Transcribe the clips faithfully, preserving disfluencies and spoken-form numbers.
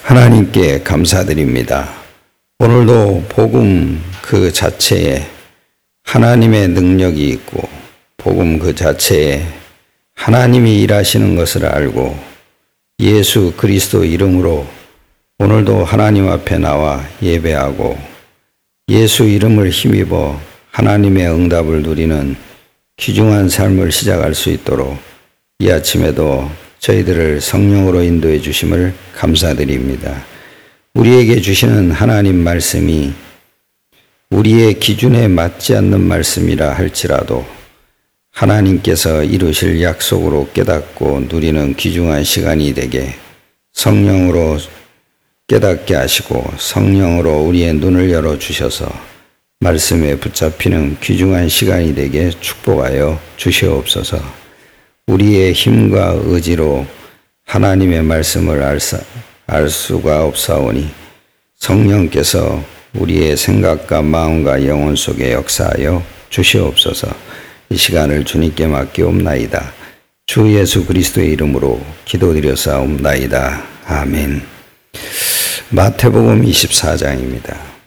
하나님께 감사드립니다. 오늘도 복음 그 자체에 하나님의 능력이 있고 복음 그 자체에 하나님이 일하시는 것을 알고 예수 그리스도 이름으로 오늘도 하나님 앞에 나와 예배하고 예수 이름을 힘입어 하나님의 응답을 누리는 귀중한 삶을 시작할 수 있도록 이 아침에도 저희들을 성령으로 인도해 주심을 감사드립니다. 우리에게 주시는 하나님 말씀이 우리의 기준에 맞지 않는 말씀이라 할지라도 하나님께서 이루실 약속으로 깨닫고 누리는 귀중한 시간이 되게 성령으로 깨닫게 하시고 성령으로 우리의 눈을 열어주셔서 말씀에 붙잡히는 귀중한 시간이 되게 축복하여 주시옵소서. 우리의 힘과 의지로 하나님의 말씀을 알, 사, 알 수가 없사오니 성령께서 우리의 생각과 마음과 영혼 속에 역사하여 주시옵소서. 이 시간을 주님께 맡기옵나이다. 주 예수 그리스도의 이름으로 기도드렸사옵나이다. 아멘. 마태복음 이십사 장입니다.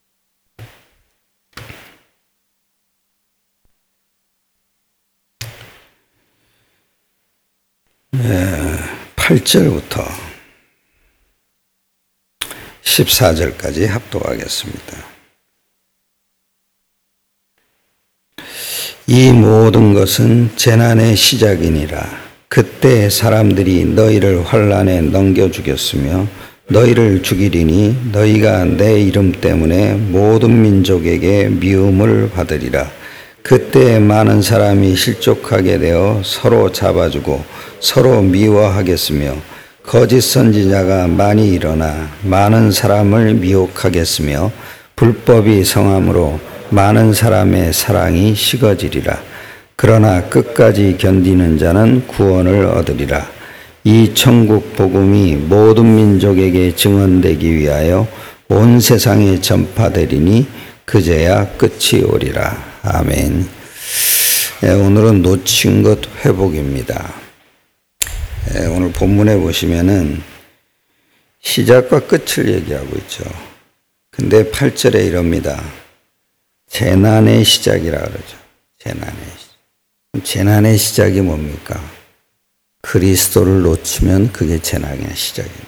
팔 절부터 십사 절까지 합독하겠습니다. 이 모든 것은 재난의 시작이니라. 그때 사람들이 너희를 환난에 넘겨 주겠으며 너희를 죽이리니 너희가 내 이름 때문에 모든 민족에게 미움을 받으리라. 그때 많은 사람이 실족하게 되어 서로 잡아주고 서로 미워하겠으며 거짓 선지자가 많이 일어나 많은 사람을 미혹하겠으며 불법이 성함으로 많은 사람의 사랑이 식어지리라. 그러나 끝까지 견디는 자는 구원을 얻으리라. 이 천국 복음이 모든 민족에게 증언되기 위하여 온 세상에 전파되리니 그제야 끝이 오리라. 아멘. 네, 오늘은 놓친 것 회복입니다. 네, 오늘 본문에 보시면은 시작과 끝을 얘기하고 있죠. 근데 팔 절에 이럽니다. 재난의 시작이라 그러죠. 재난의 시작. 재난의 시작이 뭡니까? 그리스도를 놓치면 그게 재난의 시작입니다.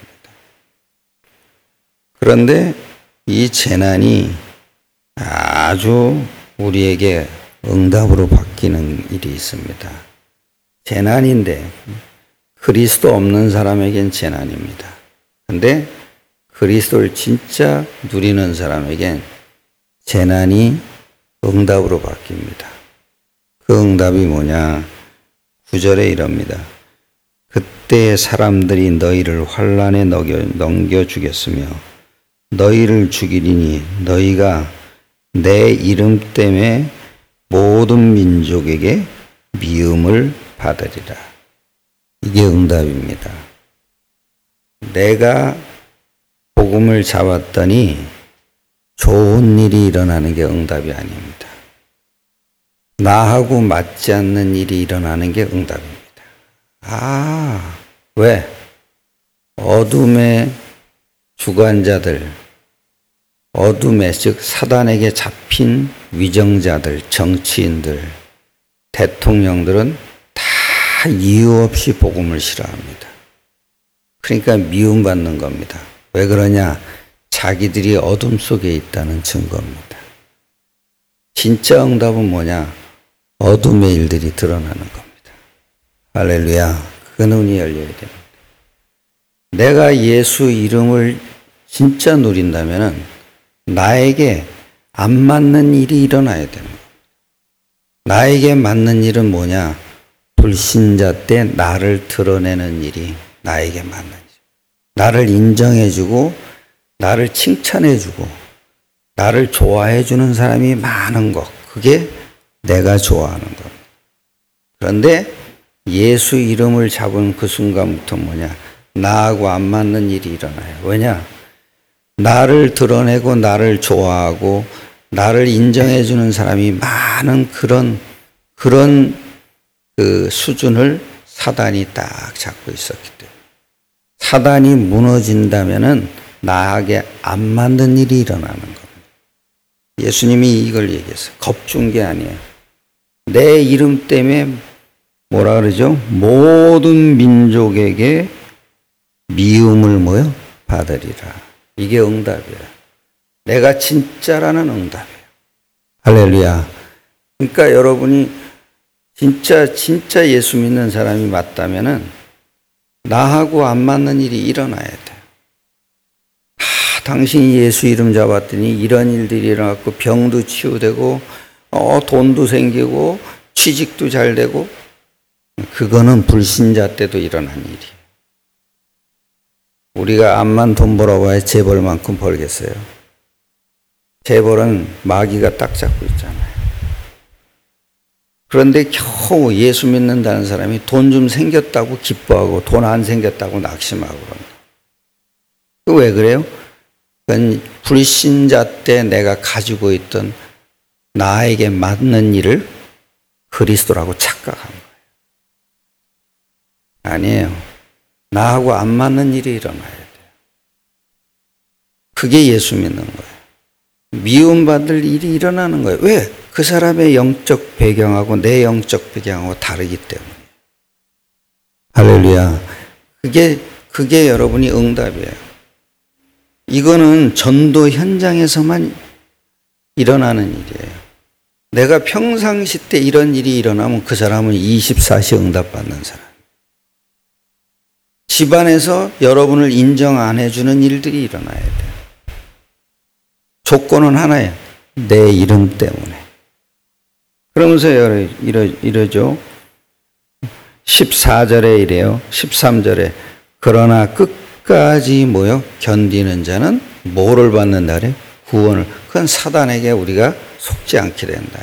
그런데 이 재난이 아주 우리에게 응답으로 바뀌는 일이 있습니다. 재난인데 그리스도 없는 사람에겐 재난입니다. 그런데 그리스도를 진짜 누리는 사람에겐 재난이 응답으로 바뀝니다. 그 응답이 뭐냐? 구 절에 이럽니다. 그때 사람들이 너희를 환난에 넘겨주겠으며 너희를 죽이리니 너희가 내 이름 때문에 모든 민족에게 미움을 받으리라. 이게 응답입니다. 내가 복음을 잡았더니 좋은 일이 일어나는 게 응답이 아닙니다. 나하고 맞지 않는 일이 일어나는 게 응답입니다. 아, 왜? 어둠의 주관자들, 어둠의 즉 사단에게 잡힌 위정자들, 정치인들, 대통령들은 다 이유 없이 복음을 싫어합니다. 그러니까 미움받는 겁니다. 왜 그러냐? 자기들이 어둠 속에 있다는 증거입니다. 진짜 응답은 뭐냐? 어둠의 일들이 드러나는 겁니다. 할렐루야. 그 눈이 열려야 됩니다. 내가 예수 이름을 진짜 누린다면은 나에게 안 맞는 일이 일어나야 됩니다. 나에게 맞는 일은 뭐냐? 불신자 때 나를 드러내는 일이 나에게 맞는 일. 나를 인정해주고 나를 칭찬해주고 나를 좋아해주는 사람이 많은 것. 그게 내가 좋아하는 것. 그런데 예수 이름을 잡은 그 순간부터 뭐냐? 나하고 안 맞는 일이 일어나요. 왜냐? 나를 드러내고 나를 좋아하고 나를 인정해주는 사람이 많은 그런 그런 그 수준을 사단이 딱 잡고 있었기 때문에 사단이 무너진다면은 나에게 안 맞는 일이 일어나는 겁니다. 예수님이 이걸 얘기했어요. 겁준 게 아니에요. 내 이름 때문에 뭐라 그러죠? 모든 민족에게 미움을 뭐요? 받으리라. 이게 응답이에요. 내가 진짜라는 응답이에요. 할렐루야. 그러니까 여러분이 진짜 진짜 예수 믿는 사람이 맞다면은 나하고 안 맞는 일이 일어나야 돼요. 아, 당신이 예수 이름 잡았더니 이런 일들이 일어났고 병도 치유되고 어, 돈도 생기고 취직도 잘 되고 그거는 불신자 때도 일어난 일이에요. 우리가 암만 돈 벌어봐야 재벌만큼 벌겠어요. 재벌은 마귀가 딱 잡고 있잖아요. 그런데 겨우 예수 믿는다는 사람이 돈 좀 생겼다고 기뻐하고 돈 안 생겼다고 낙심하고 그런다. 그 왜 그래요? 그건 불신자 때 내가 가지고 있던 나에게 맞는 일을 그리스도라고 착각한 거예요. 아니에요. 나하고 안 맞는 일이 일어나야 돼요. 그게 예수 믿는 거예요. 미움받을 일이 일어나는 거예요. 왜? 그 사람의 영적 배경하고 내 영적 배경하고 다르기 때문에. 할렐루야. 그게, 그게 여러분이 응답이에요. 이거는 전도 현장에서만 일어나는 일이에요. 내가 평상시 때 이런 일이 일어나면 그 사람은 이십사 시 응답받는 사람. 집안에서 여러분을 인정 안 해주는 일들이 일어나야 돼요. 조건은 하나예요. 내 이름 때문에. 그러면서 이러, 이러죠. 십사 절에 이래요. 십삼 절에 그러나 끝까지 뭐요? 견디는 자는 뭐를 받는다 그래요? 구원을. 그건 사단에게 우리가 속지 않게 된다.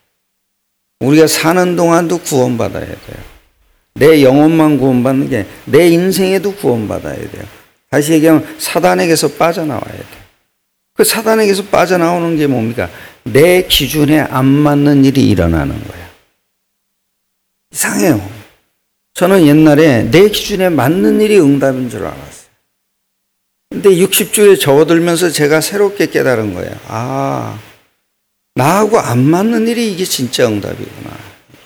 우리가 사는 동안도 구원받아야 돼요. 내 영혼만 구원받는 게 내 인생에도 구원받아야 돼요. 다시 얘기하면 사단에게서 빠져나와야 돼요. 그 사단에게서 빠져나오는 게 뭡니까? 내 기준에 안 맞는 일이 일어나는 거예요. 이상해요. 저는 옛날에 내 기준에 맞는 일이 응답인 줄 알았어요. 근데 육십 주에 접어들면서 제가 새롭게 깨달은 거예요. 아, 나하고 안 맞는 일이 이게 진짜 응답이구나.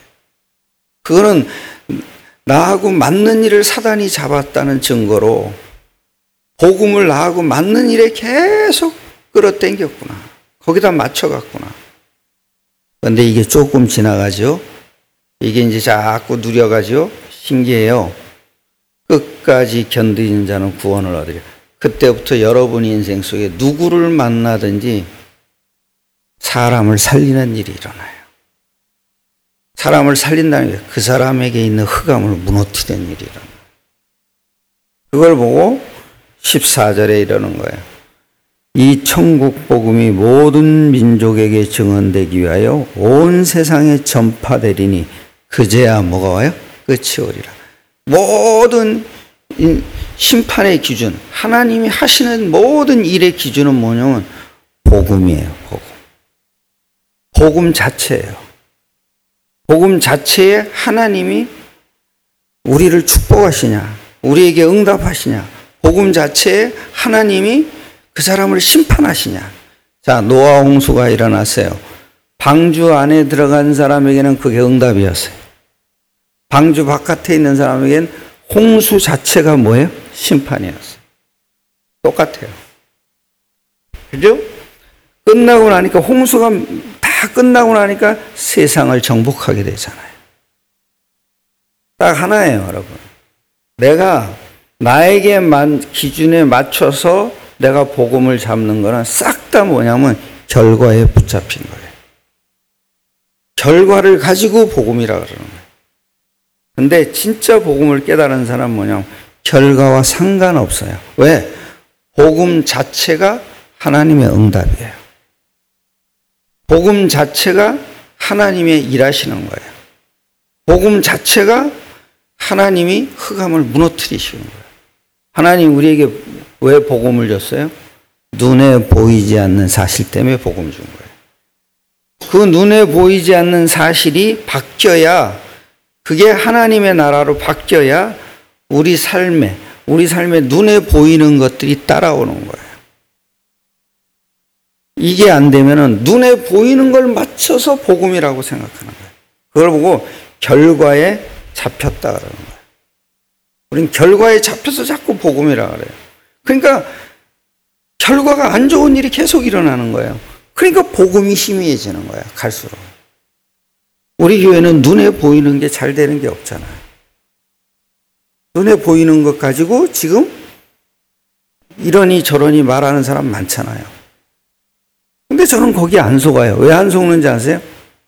그거는 나하고 맞는 일을 사단이 잡았다는 증거로 복음을 나하고 맞는 일에 계속 끌어당겼구나. 거기다 맞춰갔구나. 그런데 이게 조금 지나가죠. 이게 이제 자꾸 누려가죠. 신기해요. 끝까지 견디는 자는 구원을 얻으려. 그때부터 여러분 인생 속에 누구를 만나든지 사람을 살리는 일이 일어나요. 사람을 살린다는 게 그 사람에게 있는 흑암을 무너뜨리는 일이 일어나요. 그걸 보고 십사 절에 이러는 거예요. 이 천국 복음이 모든 민족에게 증언되기 위하여 온 세상에 전파되리니 그제야 뭐가 와요? 끝이 오리라. 모든 심판의 기준, 하나님이 하시는 모든 일의 기준은 뭐냐면 복음이에요. 복음. 복음 자체예요. 복음 자체에 하나님이 우리를 축복하시냐, 우리에게 응답하시냐, 복음 자체에 하나님이 그 사람을 심판하시냐. 자, 노아 홍수가 일어났어요. 방주 안에 들어간 사람에게는 그게 응답이었어요. 방주 바깥에 있는 사람에게는 홍수 자체가 뭐예요? 심판이었어요. 똑같아요. 그죠? 끝나고 나니까 홍수가 다 끝나고 나니까 세상을 정복하게 되잖아요. 딱 하나예요, 여러분. 내가 나에게 기준에 맞춰서 내가 복음을 잡는 거는 싹 다 뭐냐면 결과에 붙잡힌 거예요. 결과를 가지고 복음이라 그러는 거예요. 근데 진짜 복음을 깨달은 사람은 뭐냐면 결과와 상관없어요. 왜? 복음 자체가 하나님의 응답이에요. 복음 자체가 하나님의 일하시는 거예요. 복음 자체가 하나님이 흑암을 무너뜨리시는 거예요. 하나님 우리에게 왜 복음을 줬어요? 눈에 보이지 않는 사실 때문에 복음 준 거예요. 그 눈에 보이지 않는 사실이 바뀌어야, 그게 하나님의 나라로 바뀌어야 우리 삶에, 우리 삶에 눈에 보이는 것들이 따라오는 거예요. 이게 안 되면은 눈에 보이는 걸 맞춰서 복음이라고 생각하는 거예요. 그걸 보고 결과에 잡혔다 그러는 거예요. 우린 결과에 잡혀서 자꾸 복음이라 그래요. 그러니까 결과가 안 좋은 일이 계속 일어나는 거예요. 그러니까 복음이 희미해지는 거예요. 갈수록. 우리 교회는 눈에 보이는 게 잘 되는 게 없잖아요. 눈에 보이는 것 가지고 지금 이러니 저러니 말하는 사람 많잖아요. 근데 저는 거기 안 속아요. 왜 안 속는지 아세요?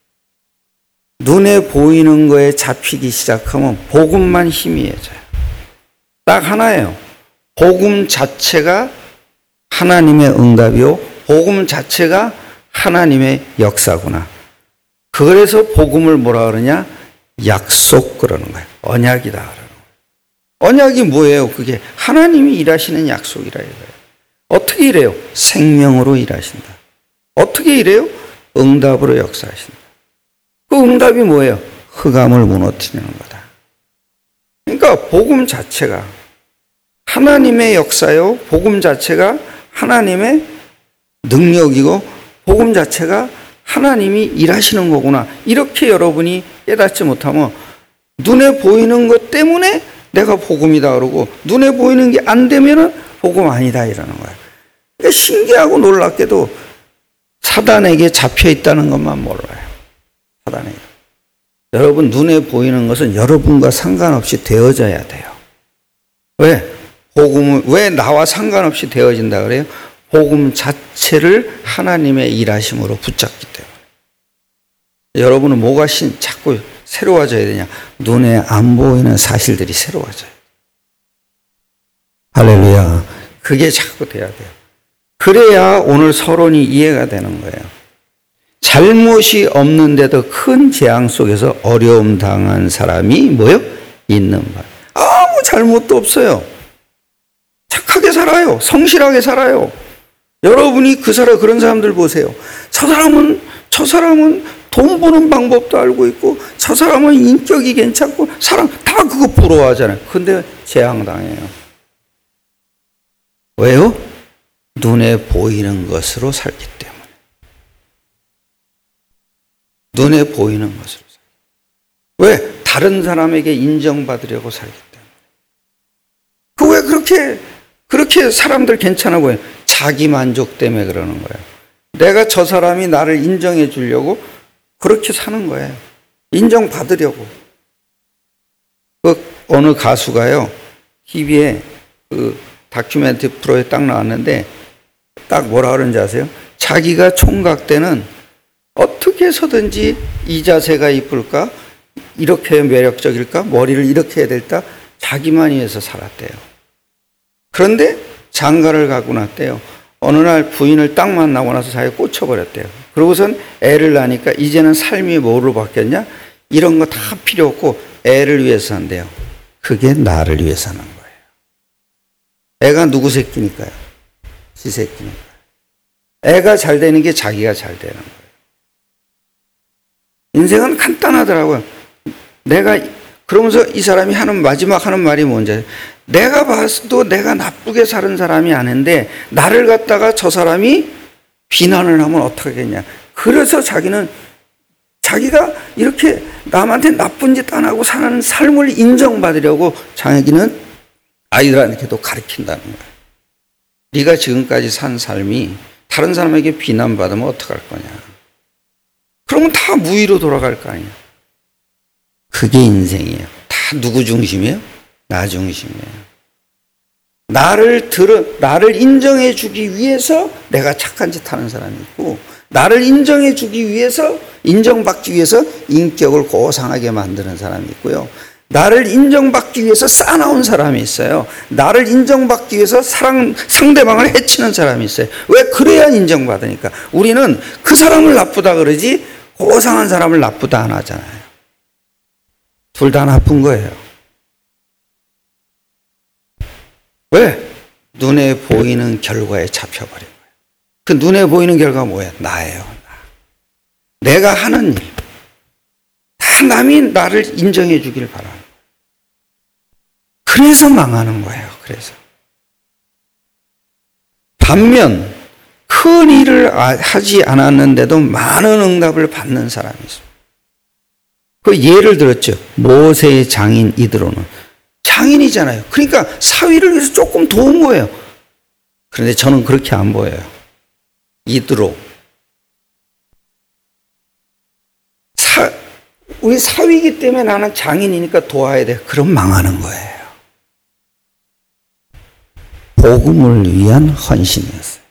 눈에 보이는 거에 잡히기 시작하면 복음만 희미해져요. 딱 하나예요. 복음 자체가 하나님의 응답이요. 복음 자체가 하나님의 역사구나. 그래서 복음을 뭐라 그러냐? 약속 그러는 거예요. 언약이다 그러는 거예요. 언약이 뭐예요? 그게 하나님이 일하시는 약속이라 이거예요. 어떻게 일해요? 생명으로 일하신다. 어떻게 일해요? 응답으로 역사하신다. 그 응답이 뭐예요? 흑암을 무너뜨리는 거다. 그러니까 복음 자체가 하나님의 역사요. 복음 자체가 하나님의 능력이고 복음 자체가 하나님이 일하시는 거구나. 이렇게 여러분이 깨닫지 못하면 눈에 보이는 것 때문에 내가 복음이다 그러고 눈에 보이는 게 안 되면은 복음 아니다 이러는 거야. 그러니까 신기하고 놀랍게도 사단에게 잡혀 있다는 것만 몰라요. 사단에게. 여러분 눈에 보이는 것은 여러분과 상관없이 되어져야 돼요. 왜? 복음을 왜 나와 상관없이 되어진다 그래요? 복음 자체를 하나님의 일하심으로 붙잡기 때문에. 여러분은 뭐가 신, 자꾸 새로워져야 되냐? 눈에 안 보이는 사실들이 새로워져요. 할렐루야. 그게 자꾸 돼야 돼요. 그래야 오늘 서론이 이해가 되는 거예요. 잘못이 없는데도 큰 재앙 속에서 어려움 당한 사람이 뭐요? 있는 말. 아무 잘못도 없어요. 착하게 살아요. 성실하게 살아요. 여러분이 그 사람, 그런 사람들 보세요. 저 사람은, 저 사람은 돈 버는 방법도 알고 있고, 저 사람은 인격이 괜찮고, 사람 다 그거 부러워하잖아요. 근데 재앙당해요. 왜요? 눈에 보이는 것으로 살기 때문에. 눈에 보이는 것으로 살기 때문에. 왜? 다른 사람에게 인정받으려고 살기 때문에. 그 왜 그렇게, 그렇게 사람들 괜찮아 보여요? 자기 만족 때문에 그러는 거예요. 내가 저 사람이 나를 인정해 주려고 그렇게 사는 거예요. 인정받으려고. 그 어느 가수가요, 티비에 그 다큐멘터리 프로에 딱 나왔는데, 딱 뭐라 그러는지 아세요? 자기가 총각 때는 어떻게 해서든지 이 자세가 이쁠까? 이렇게 매력적일까? 머리를 이렇게 해야 될까? 자기만 위해서 살았대요. 그런데 장가를 가고 났대요. 어느 날 부인을 딱 만나고 나서 자기가 꽂혀버렸대요. 그러고선 애를 낳으니까 이제는 삶이 뭐로 바뀌었냐? 이런 거 다 필요 없고 애를 위해서 산대요. 그게 나를 위해서 사는 거예요. 애가 누구 새끼니까요? 지 새끼니까요. 애가 잘 되는 게 자기가 잘 되는 거예요. 인생은 간단하더라고요. 내가 그러면서 이 사람이 하는 마지막 하는 말이 뭔지, 내가 봐도 내가 나쁘게 사는 사람이 아닌데 나를 갖다가 저 사람이 비난을 하면 어떡하겠냐. 그래서 자기는 자기가 이렇게 남한테 나쁜 짓 안 하고 사는 삶을 인정받으려고 자기는 아이들한테도 가르친다는 거예요. 네가 지금까지 산 삶이 다른 사람에게 비난받으면 어떡할 거냐. 그러면 다 무위로 돌아갈 거 아니야. 그게 인생이에요. 다 누구 중심이에요? 나 중심이에요. 나를 들어, 나를 인정해 주기 위해서 내가 착한 짓 하는 사람이 있고, 나를 인정해 주기 위해서, 인정받기 위해서 인격을 고상하게 만드는 사람이 있고요. 나를 인정받기 위해서 싸나운 사람이 있어요. 나를 인정받기 위해서 사랑, 상대방을 해치는 사람이 있어요. 왜? 그래야 인정받으니까. 우리는 그 사람을 나쁘다 그러지 고상한 사람을 나쁘다 안 하잖아요. 둘 다 나쁜 거예요. 왜? 눈에 보이는 결과에 잡혀버린 거예요. 그 눈에 보이는 결과가 뭐예요? 나예요. 나. 내가 하는 일. 다 남이 나를 인정해 주길 바라는 거예요. 그래서 망하는 거예요. 그래서. 반면 큰 일을 하지 않았는데도 많은 응답을 받는 사람이 있습니다. 그 예를 들었죠. 모세의 장인 이드로는. 장인이잖아요. 그러니까 사위를 위해서 조금 도운 거예요. 그런데 저는 그렇게 안 보여요. 이드로. 사, 우리 사위이기 때문에 나는 장인이니까 도와야 돼. 그럼 망하는 거예요. 복음을 위한 헌신이었어요.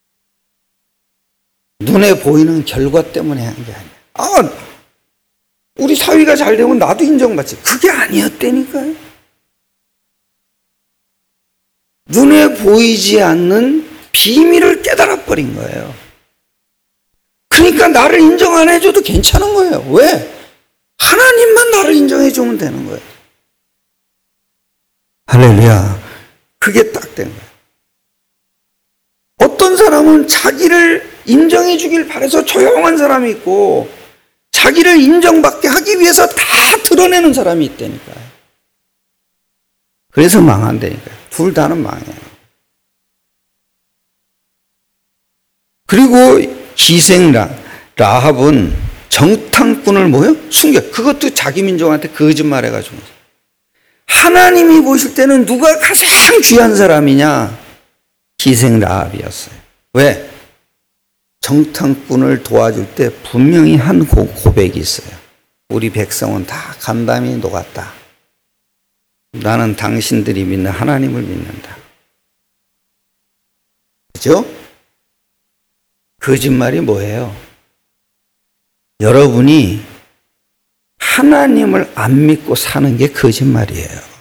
눈에 보이는 결과 때문에 한 게 아니야. 아, 우리 사위가 잘 되면 나도 인정받지. 그게 아니었다니까요. 눈에 보이지 않는 비밀을 깨달아 버린 거예요. 그러니까 나를 인정 안 해줘도 괜찮은 거예요. 왜? 하나님만 나를 인정해 주면 되는 거예요. 할렐루야. 그게 딱 된 거예요. 어떤 사람은 자기를 인정해 주길 바라서 조용한 사람이 있고 자기를 인정받게 하기 위해서 다 드러내는 사람이 있다니까요. 그래서 망한다니까요. 둘 다는 망해요. 그리고 희생 라합은 정탐꾼을 뭐요? 숨겨. 그것도 자기 민족한테 거짓말해가지고. 하나님이 보실 때는 누가 가장 귀한 사람이냐? 희생 라합이었어요. 왜? 정탐꾼을 도와줄 때 분명히 한 고백이 있어요. 우리 백성은 다 간담이 녹았다. 나는 당신들이 믿는 하나님을 믿는다. 그죠? 거짓말이 뭐예요? 여러분이 하나님을 안 믿고 사는 게 거짓말이에요.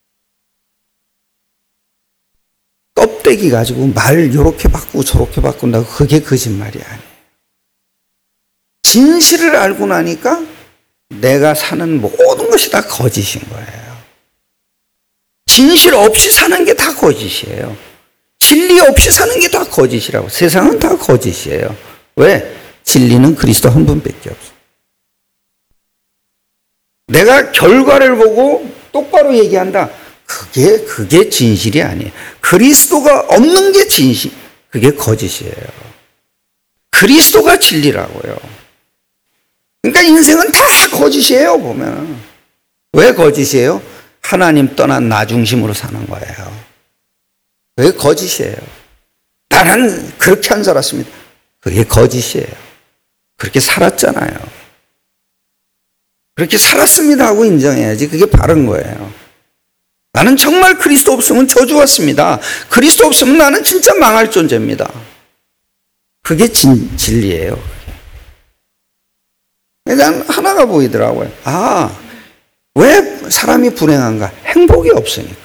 껍데기 가지고 말 요렇게 바꾸고 저렇게 바꾼다고 그게 거짓말이 아니에요. 진실을 알고 나니까 내가 사는 모든 것이 다 거짓인 거예요. 진실 없이 사는 게 다 거짓이에요. 진리 없이 사는 게 다 거짓이라고. 세상은 다 거짓이에요. 왜? 진리는 그리스도 한 분밖에 없어요. 내가 결과를 보고 똑바로 얘기한다. 그게, 그게 진실이 아니에요. 그리스도가 없는 게 진실. 그게 거짓이에요. 그리스도가 진리라고요. 그러니까 인생은 다 거짓이에요, 보면. 왜 거짓이에요? 하나님 떠난 나 중심으로 사는 거예요. 왜 거짓이에요? 나는 그렇게 안 살았습니다. 그게 거짓이에요. 그렇게 살았잖아요. 그렇게 살았습니다 하고 인정해야지. 그게 바른 거예요. 나는 정말 그리스도 없으면 저주 왔습니다. 그리스도 없으면 나는 진짜 망할 존재입니다. 그게 진, 진리예요. 난 하나가 보이더라고요. 아, 왜 사람이 불행한가? 행복이 없으니까.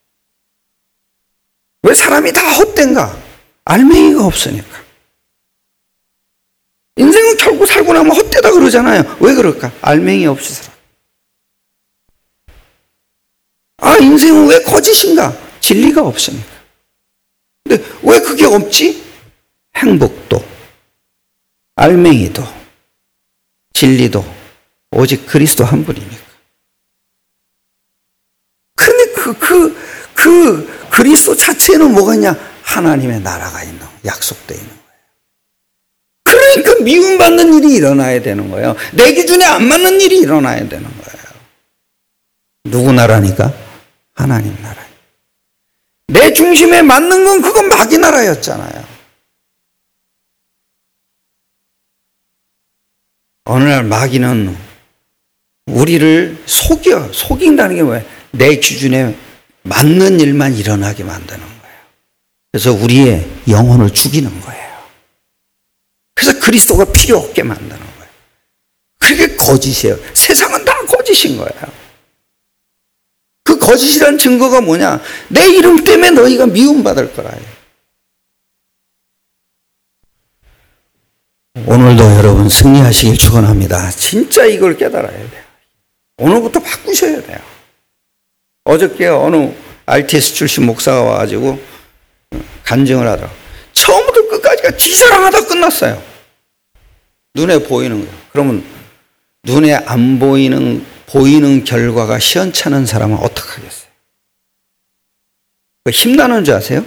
왜 사람이 다 헛된가? 알맹이가 없으니까. 인생은 결국 살고 나면 헛되다 그러잖아요. 왜 그럴까? 알맹이 없이 살아. 아, 인생은 왜 거짓인가? 진리가 없으니까. 근데 왜 그게 없지? 행복도, 알맹이도, 진리도 오직 그리스도 한 분이니까. 근데 그, 그, 그 그리스도 자체는 뭐가 있냐? 하나님의 나라가 있는, 약속되어 있는 거예요. 그러니까 미움받는 일이 일어나야 되는 거예요. 내 기준에 안 맞는 일이 일어나야 되는 거예요. 누구 나라니까? 하나님 나라. 내 중심에 맞는 건 그건 마귀 나라였잖아요. 어느 날 마귀는 우리를 속여, 속인다는 게 뭐예요? 내 기준에 맞는 일만 일어나게 만드는 거예요. 그래서 우리의 영혼을 죽이는 거예요. 그래서 그리스도가 필요 없게 만드는 거예요. 그게 거짓이에요. 세상은 다 거짓인 거예요. 그 거짓이란 증거가 뭐냐? 내 이름 때문에 너희가 미움받을 거라요. 오늘도 여러분 승리하시길 축원합니다. 진짜 이걸 깨달아야 돼요. 오늘부터 바꾸셔야 돼요. 어저께 어느 알티에스 출신 목사가 와가지고 간증을 하더라고요. 처음부터 끝까지가 지사랑하다 끝났어요. 눈에 보이는 거예요. 그러면 눈에 안 보이는 보이는 결과가 시원찮은 사람은 어떡하겠어요? 힘나는 줄 아세요?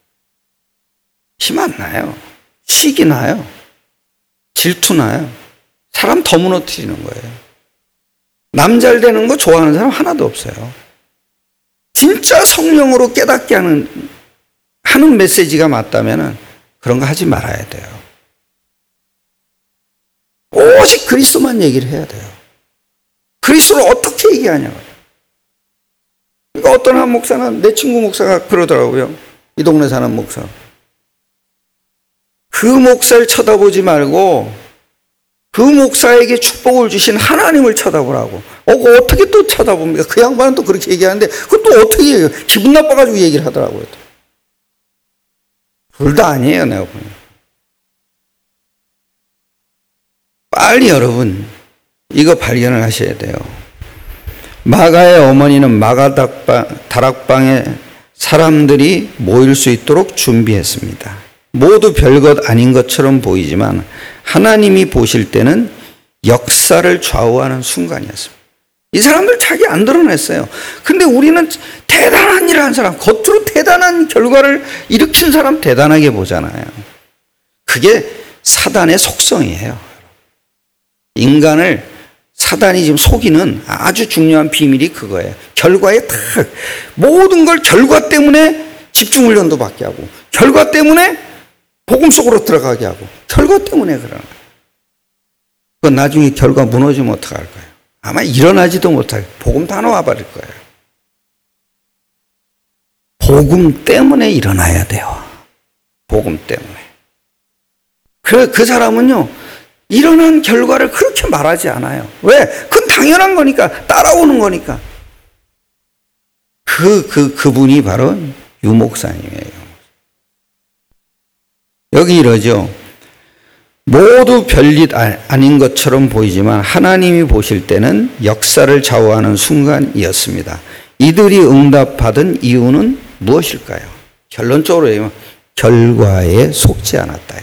힘 안 나요. 식이 나요. 질투 나요. 사람 더 무너뜨리는 거예요. 남 잘 되는 거 좋아하는 사람 하나도 없어요. 진짜 성령으로 깨닫게 하는, 하는 메시지가 맞다면 그런 거 하지 말아야 돼요. 오직 그리스도만 얘기를 해야 돼요. 그리스도를 어떻게 얘기하냐고. 그러니까 어떤 한 목사는, 내 친구 목사가 그러더라고요. 이 동네 사는 목사. 그 목사를 쳐다보지 말고 그 목사에게 축복을 주신 하나님을 쳐다보라고. 어, 그거 어떻게 또 쳐다봅니까? 그 양반은 또 그렇게 얘기하는데 그건 또 어떻게 얘기해요? 기분 나빠가지고 얘기를 하더라고요. 둘 다 아니에요, 내가 보니. 빨리 여러분 이거 발견을 하셔야 돼요. 마가의 어머니는 마가 다락방에 사람들이 모일 수 있도록 준비했습니다. 모두 별것 아닌 것처럼 보이지만 하나님이 보실 때는 역사를 좌우하는 순간이었습니다. 이 사람들 자기 안 드러냈어요. 근데 우리는 대단한 일을 한 사람, 겉으로 대단한 결과를 일으킨 사람 대단하게 보잖아요. 그게 사단의 속성이에요. 인간을 사단이 지금 속이는 아주 중요한 비밀이 그거예요. 결과에 딱 모든 걸 결과 때문에 집중훈련도 받게 하고, 결과 때문에 복음 속으로 들어가게 하고, 결과 때문에 그러는 거예요. 그건 나중에 결과 무너지면 어떡할 거예요? 아마 일어나지도 못하게 복음 다 놓아버릴 거예요. 복음 때문에 일어나야 돼요. 복음 때문에. 그, 그 사람은요, 일어난 결과를 그렇게 말하지 않아요. 왜? 그건 당연한 거니까, 따라오는 거니까. 그, 그, 그분이 바로 유목사님이에요. 여기 이러죠. 모두 별일 아닌 것처럼 보이지만 하나님이 보실 때는 역사를 좌우하는 순간이었습니다. 이들이 응답받은 이유는 무엇일까요? 결론적으로 얘기하면 결과에 속지 않았다.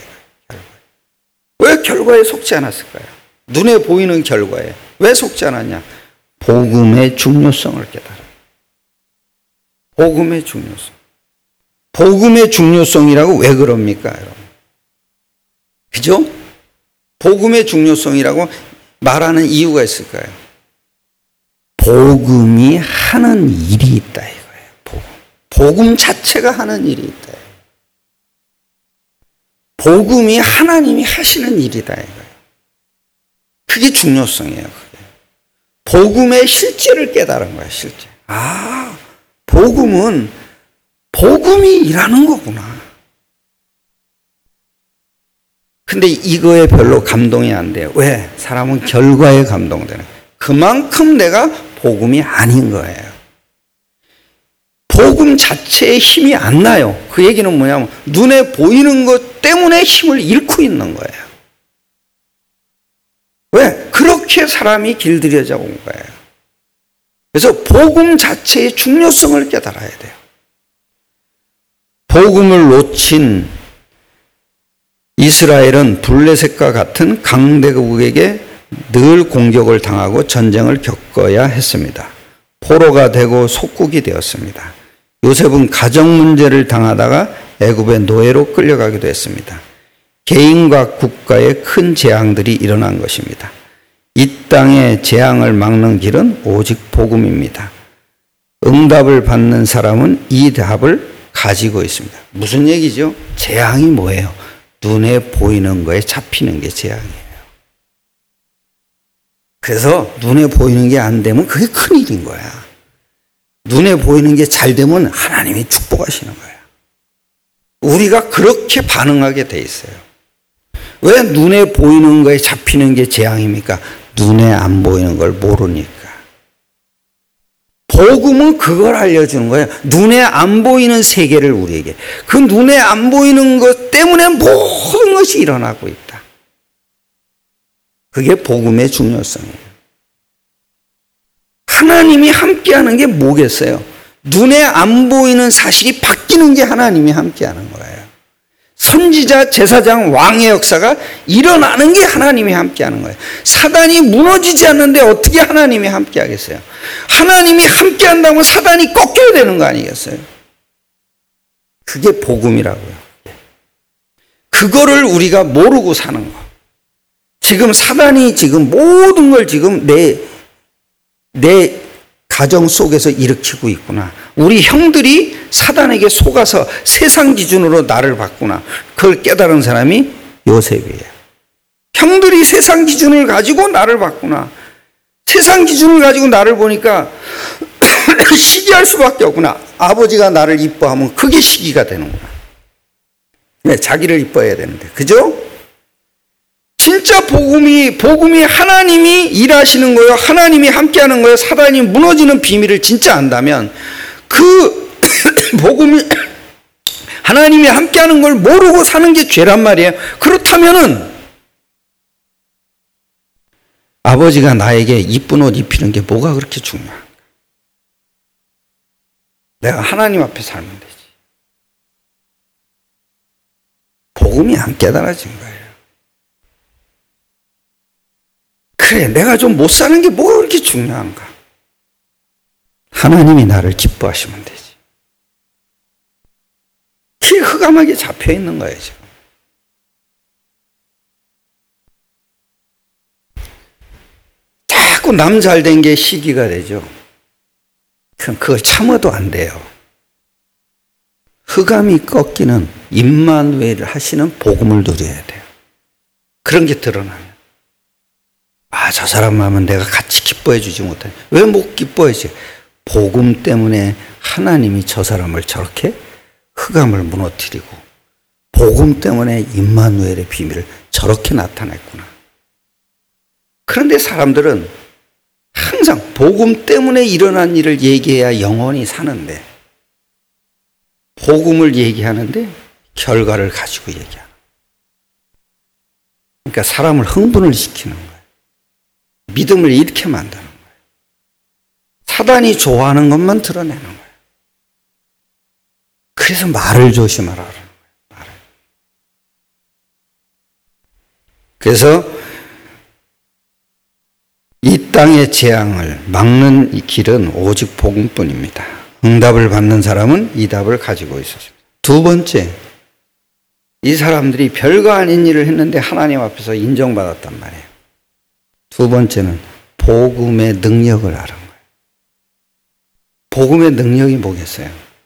왜 결과에 속지 않았을까요? 눈에 보이는 결과에 왜 속지 않았냐? 복음의 중요성을 깨달아. 복음의 중요성. 복음의 중요성이라고 왜 그럽니까, 여러분? 그죠? 복음의 중요성이라고 말하는 이유가 있을까요? 복음이 하는 일이 있다 이거예요. 복음. 복음 자체가 하는 일이 있다. 복음이 하나님이 하시는 일이다 이거예요. 그게 중요성이에요. 그게. 복음의 실제를 깨달은 거야, 실제. 아, 복음은 복음이 일하는 거구나. 근데 이거에 별로 감동이 안 돼요. 왜? 사람은 결과에 감동되는. 그만큼 내가 복음이 아닌 거예요. 복음 자체에 힘이 안 나요. 그 얘기는 뭐냐면 눈에 보이는 것 때문에 힘을 잃고 있는 거예요. 왜? 그렇게 사람이 길들여져 온 거예요. 그래서 복음 자체의 중요성을 깨달아야 돼요. 복음을 놓친 이스라엘은 블레셋과 같은 강대국에게 늘 공격을 당하고 전쟁을 겪어야 했습니다. 포로가 되고 속국이 되었습니다. 요셉은 가정 문제를 당하다가 애굽의 노예로 끌려가기도 했습니다. 개인과 국가에 큰 재앙들이 일어난 것입니다. 이 땅의 재앙을 막는 길은 오직 복음입니다. 응답을 받는 사람은 이 답을 가지고 있습니다. 무슨 얘기죠? 재앙이 뭐예요? 눈에 보이는 거에 잡히는 게 재앙이에요. 그래서 눈에 보이는 게 안 되면 그게 큰일인 거야. 눈에 보이는 게 잘 되면 하나님이 축복하시는 거야. 우리가 그렇게 반응하게 돼 있어요. 왜 눈에 보이는 거에 잡히는 게 재앙입니까? 눈에 안 보이는 걸 모르니까. 복음은 그걸 알려주는 거예요. 눈에 안 보이는 세계를 우리에게. 그 눈에 안 보이는 것 때문에 모든 것이 일어나고 있다. 그게 복음의 중요성이에요. 하나님이 함께하는 게 뭐겠어요? 눈에 안 보이는 사실이 바뀌는 게 하나님이 함께하는 거예요. 선지자, 제사장, 왕의 역사가 일어나는 게 하나님이 함께하는 거예요. 사단이 무너지지 않는데 어떻게 하나님이 함께하겠어요? 하나님이 함께한다면 사단이 꺾여야 되는 거 아니겠어요? 그게 복음이라고요. 그거를 우리가 모르고 사는 거. 지금 사단이 지금 모든 걸 지금 내, 내 가정 속에서 일으키고 있구나. 우리 형들이 사단에게 속아서 세상 기준으로 나를 봤구나. 그걸 깨달은 사람이 요셉이에요. 형들이 세상 기준을 가지고 나를 봤구나. 세상 기준을 가지고 나를 보니까 시기할 수밖에 없구나. 아버지가 나를 이뻐하면 그게 시기가 되는구나. 네, 자기를 이뻐해야 되는데. 그죠? 진짜 복음이, 복음이 하나님이 일하시는 거예요. 하나님이 함께하는 거예요. 사단이 무너지는 비밀을 진짜 안다면 그 복음이 하나님이 함께하는 걸 모르고 사는 게 죄란 말이에요. 그렇다면은 아버지가 나에게 이쁜 옷 입히는 게 뭐가 그렇게 중요한가? 내가 하나님 앞에 살면 되지. 복음이 안 깨달아진 거예요. 그래, 내가 좀 못 사는 게 뭐가 그렇게 중요한가? 하나님이 나를 기뻐하시면 되지. 그게 흑암하게 잡혀 있는 거예요, 지금. 자꾸 남 잘 된 게 시기가 되죠. 그럼 그걸 참아도 안 돼요. 흑암이 꺾이는 임마누엘을 하시는 복음을 누려야 돼요. 그런 게 드러나면. 아, 저 사람 하면 내가 같이 기뻐해 주지 못해. 왜 못 기뻐해지? 복음 때문에 하나님이 저 사람을 저렇게 흑암을 무너뜨리고 복음 때문에 임마누엘의 비밀을 저렇게 나타냈구나. 그런데 사람들은 항상 복음 때문에 일어난 일을 얘기해야 영원히 사는데 복음을 얘기하는데 결과를 가지고 얘기하는. 그러니까 사람을 흥분을 시키는 거예요. 믿음을 잃게 만드는 거예요. 사단이 좋아하는 것만 드러내는 거예요. 그래서 말을 조심하라 그러는 거예요. 말을. 그래서 이 땅의 재앙을 막는 이 길은 오직 복음뿐입니다. 응답을 받는 사람은 이 답을 가지고 있었습니다. 두 번째, 이 사람들이 별거 아닌 일을 했는데 하나님 앞에서 인정받았단 말이에요. 두 번째는 복음의 능력을 아는 거예요. 복음의 능력이 뭐겠어요?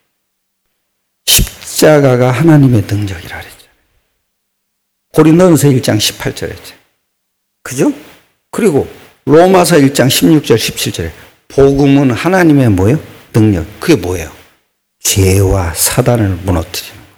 십자가가 하나님의 능력이라 그랬잖아요. 고린도전서 일 장 십팔 절에 했죠. 그죠? 그리고 로마서 일 장 십육 절 십칠 절에 복음은 하나님의 뭐예요? 능력. 그게 뭐예요? 죄와 사단을 무너뜨리는 거예요.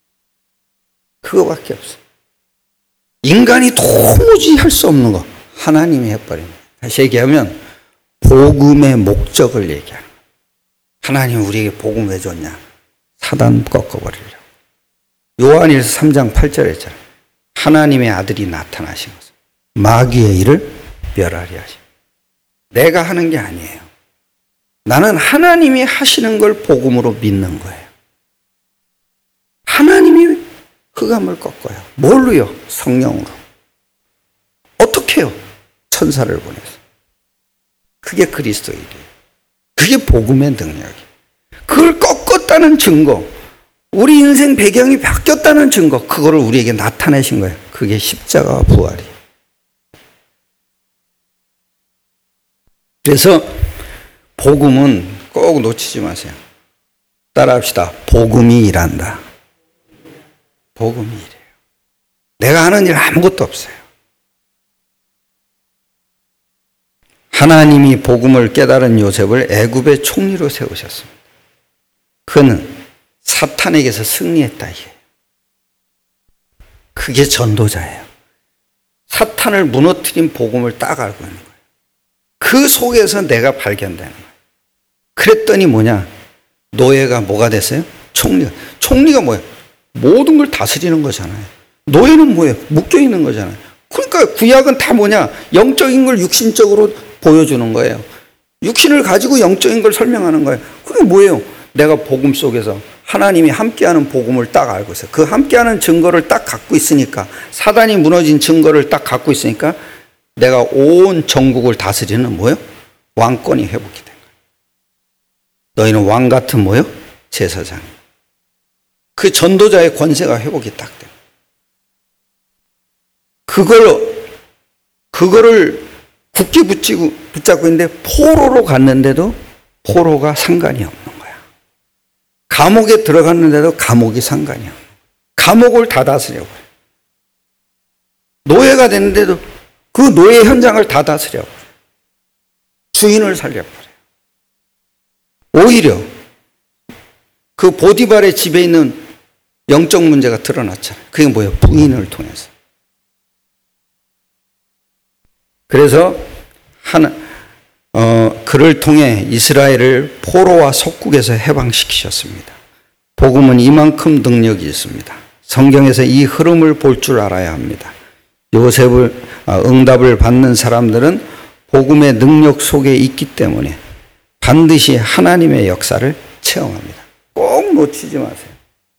그거밖에 없어요. 인간이 도무지 할 수 없는 거 하나님이 해버립니다. 다시 얘기하면 복음의 목적을 얘기하는 거예요. 하나님 우리에게 복음 왜 줬냐? 사단 꺾어버리려고. 요한일서 삼 장 팔 절에 있잖아요. 하나님의 아들이 나타나신 것은 마귀의 일을 멸하리 하시. 내가 하는 게 아니에요. 나는 하나님이 하시는 걸 복음으로 믿는 거예요. 하나님이 흑암을 꺾어요. 뭘로요? 성령으로. 어떻게 해요? 천사를 보내서. 그게 그리스도의 일이에요. 그게 복음의 능력이에요. 그걸 꺾었다는 증거, 우리 인생 배경이 바뀌었다는 증거, 그거를 우리에게 나타내신 거예요. 그게 십자가와 부활이에요. 그래서 복음은 꼭 놓치지 마세요. 따라합시다. 복음이 일한다. 복음이 일해요. 내가 하는 일 아무것도 없어요. 하나님이 복음을 깨달은 요셉을 애굽의 총리로 세우셨습니다. 그는 사탄에게서 승리했다 이게. 그게 전도자예요. 사탄을 무너뜨린 복음을 딱 알고 있는 거예요. 그 속에서 내가 발견되는 거예요. 그랬더니 뭐냐? 노예가 뭐가 됐어요? 총리가. 총리가 뭐예요? 모든 걸 다스리는 거잖아요. 노예는 뭐예요? 묶여있는 거잖아요. 그러니까 구약은 다 뭐냐? 영적인 걸 육신적으로 보여주는 거예요. 육신을 가지고 영적인 걸 설명하는 거예요. 그게 뭐예요? 내가 복음 속에서 하나님이 함께하는 복음을 딱 알고 있어요. 그 함께하는 증거를 딱 갖고 있으니까, 사단이 무너진 증거를 딱 갖고 있으니까 내가 온 전국을 다스리는 뭐예요? 왕권이 회복이 된 거예요. 너희는 왕 같은 뭐예요? 제사장. 그 전도자의 권세가 회복이 딱 돼요. 그걸, 그거를 굳게 붙이고, 붙잡고 있는데 포로로 갔는데도 포로가 상관이 없는 거야. 감옥에 들어갔는데도 감옥이 상관이 없는 거야. 감옥을 다 다스려고 해요. 노예가 됐는데도 그 노예 현장을 다 다스려고 해요. 주인을 살려버려요. 오히려 그 보디발의 집에 있는 영적 문제가 드러났잖아요. 그게 뭐예요? 부인을 통해서. 그래서 하나, 어, 그를 통해 이스라엘을 포로와 속국에서 해방시키셨습니다. 복음은 이만큼 능력이 있습니다. 성경에서 이 흐름을 볼 줄 알아야 합니다. 요셉을, 아, 응답을 받는 사람들은 복음의 능력 속에 있기 때문에 반드시 하나님의 역사를 체험합니다. 꼭 놓치지 마세요.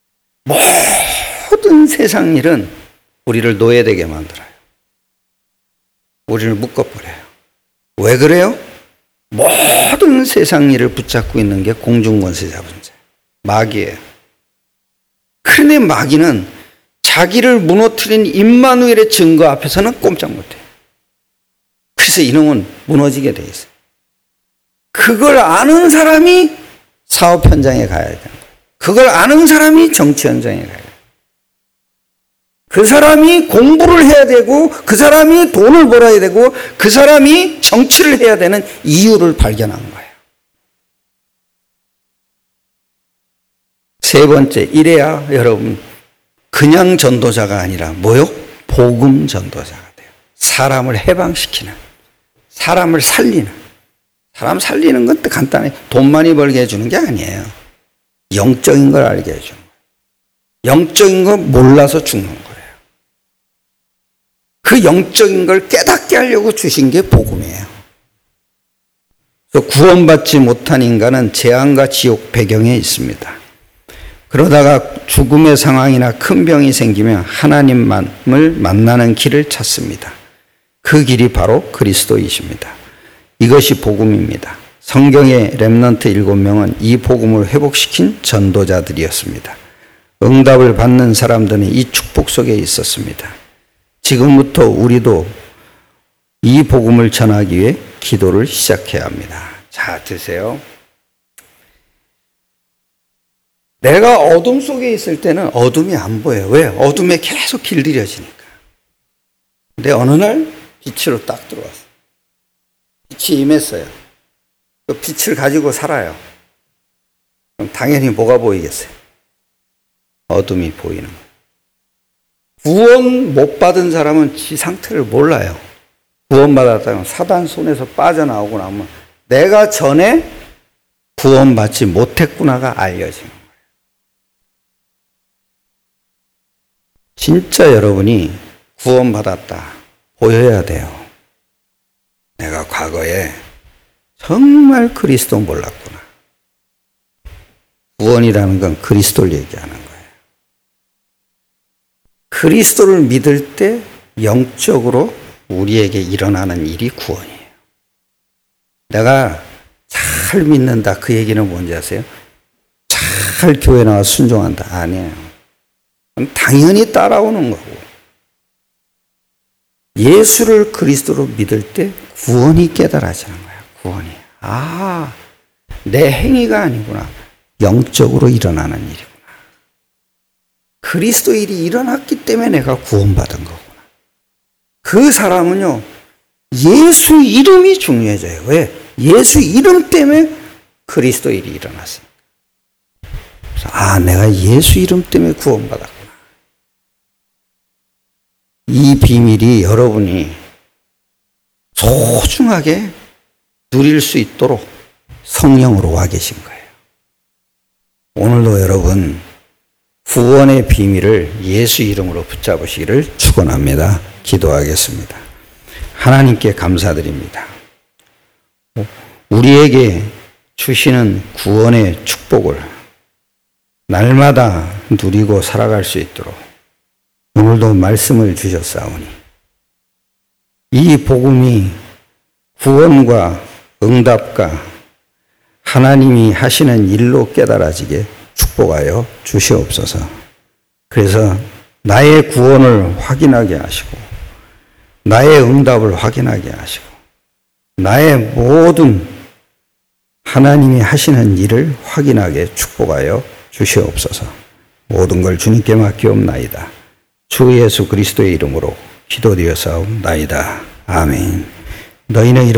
모든 세상 일은 우리를 노예되게 만들어요. 우리를 묶어버려요. 왜 그래요? 모든 세상 일을 붙잡고 있는 게 공중권세 잡은 자, 마귀예요. 그런데 마귀는 자기를 무너뜨린 임마누엘의 증거 앞에서는 꼼짝 못해요. 그래서 이놈은 무너지게 돼 있어요. 그걸 아는 사람이 사업 현장에 가야 되는 거예요. 그걸 아는 사람이 정치 현장에 가야 돼요. 그 사람이 공부를 해야 되고, 그 사람이 돈을 벌어야 되고, 그 사람이 정치를 해야 되는 이유를 발견한 거예요. 세 번째, 이래야 여러분 그냥 전도자가 아니라 뭐요? 복음 전도자가 돼요. 사람을 해방시키는, 사람을 살리는. 사람 살리는 건 간단해. 돈 많이 벌게 해주는 게 아니에요. 영적인 걸 알게 해주는 거예요. 영적인 걸 몰라서 죽는 거예요. 그 영적인 걸 깨닫게 하려고 주신 게 복음이에요. 그래서 구원받지 못한 인간은 재앙과 지옥 배경에 있습니다. 그러다가 죽음의 상황이나 큰 병이 생기면 하나님만을 만나는 길을 찾습니다. 그 길이 바로 그리스도이십니다. 이것이 복음입니다. 성경의 렘넌트 일곱 명은 이 복음을 회복시킨 전도자들이었습니다. 응답을 받는 사람들은 이 축복 속에 있었습니다. 지금부터 우리도 이 복음을 전하기 위해 기도를 시작해야 합니다. 자, 드세요. 내가 어둠 속에 있을 때는 어둠이 안 보여요. 왜? 어둠에 계속 길들여지니까. 근데 어느 날 빛으로 딱 들어왔어요. 빛이 임했어요. 그 빛을 가지고 살아요. 그럼 당연히 뭐가 보이겠어요? 어둠이 보이는 거예요. 구원 못 받은 사람은 지 상태를 몰라요. 구원받았다면 사단 손에서 빠져나오고 나면 내가 전에 구원받지 못했구나가 알려지는 거예요. 진짜 여러분이 구원받았다 보여야 돼요. 내가 과거에 정말 그리스도 몰랐구나. 구원이라는 건 그리스도를 얘기하는 거예요. 그리스도를 믿을 때 영적으로 우리에게 일어나는 일이 구원이에요. 내가 잘 믿는다 그 얘기는 뭔지 아세요? 잘 교회 나와 순종한다 아니에요. 당연히 따라오는 거고, 예수를 그리스도로 믿을 때 구원이 깨달아지는 거야. 구원이. 아, 내 행위가 아니구나. 영적으로 일어나는 일이구나. 그리스도 일이 일어났기 때문에 내가 구원받은 거구나. 그 사람은요, 예수 이름이 중요해져요. 왜? 예수 이름 때문에 그리스도 일이 일어났어요. 그래서 아, 내가 예수 이름 때문에 구원받았구나. 이 비밀이 여러분이 소중하게 누릴 수 있도록 성령으로 와 계신 거예요. 오늘도 여러분 구원의 비밀을 예수 이름으로 붙잡으시기를 축원합니다. 기도하겠습니다. 하나님께 감사드립니다. 우리에게 주시는 구원의 축복을 날마다 누리고 살아갈 수 있도록 오늘도 말씀을 주셨사오니 이 복음이 구원과 응답과 하나님이 하시는 일로 깨달아지게 축복하여 주시옵소서. 그래서 나의 구원을 확인하게 하시고 나의 응답을 확인하게 하시고 나의 모든 하나님이 하시는 일을 확인하게 축복하여 주시옵소서. 모든 걸 주님께 맡기옵나이다. 주 예수 그리스도의 이름으로 기도드려 사옵나이다. 아멘. 너희는